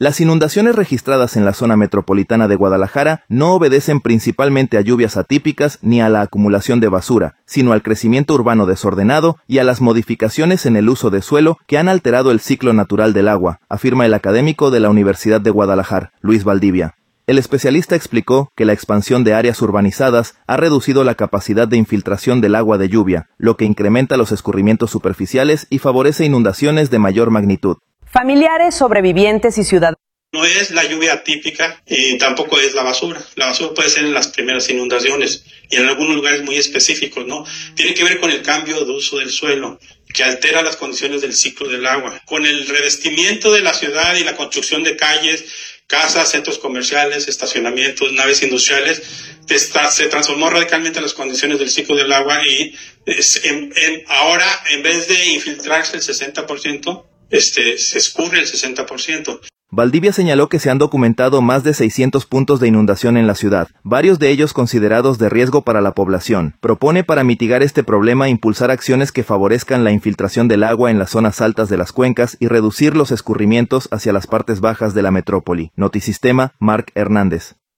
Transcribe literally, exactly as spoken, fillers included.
Las inundaciones registradas en la zona metropolitana de Guadalajara no obedecen principalmente a lluvias atípicas ni a la acumulación de basura, sino al crecimiento urbano desordenado y a las modificaciones en el uso de suelo que han alterado el ciclo natural del agua, afirma el académico de la Universidad de Guadalajara, Luis Valdivia. El especialista explicó que la expansión de áreas urbanizadas ha reducido la capacidad de infiltración del agua de lluvia, lo que incrementa los escurrimientos superficiales y favorece inundaciones de mayor magnitud. Familiares, sobrevivientes y ciudadanos. No es la lluvia atípica y tampoco es la basura. La basura puede ser en las primeras inundaciones y en algunos lugares muy específicos, ¿no? Tiene que ver con el cambio de uso del suelo, que altera las condiciones del ciclo del agua. Con el revestimiento de la ciudad y la construcción de calles, casas, centros comerciales, estacionamientos, naves industriales, se transformó radicalmente las condiciones del ciclo del agua y en, en, ahora, en vez de infiltrarse el sesenta por ciento, este, se escurre el sesenta por ciento. Valdivia señaló que se han documentado más de seiscientos puntos de inundación en la ciudad, varios de ellos considerados de riesgo para la población. Propone para mitigar este problema impulsar acciones que favorezcan la infiltración del agua en las zonas altas de las cuencas y reducir los escurrimientos hacia las partes bajas de la metrópoli. Notisistema, Marc Hernández.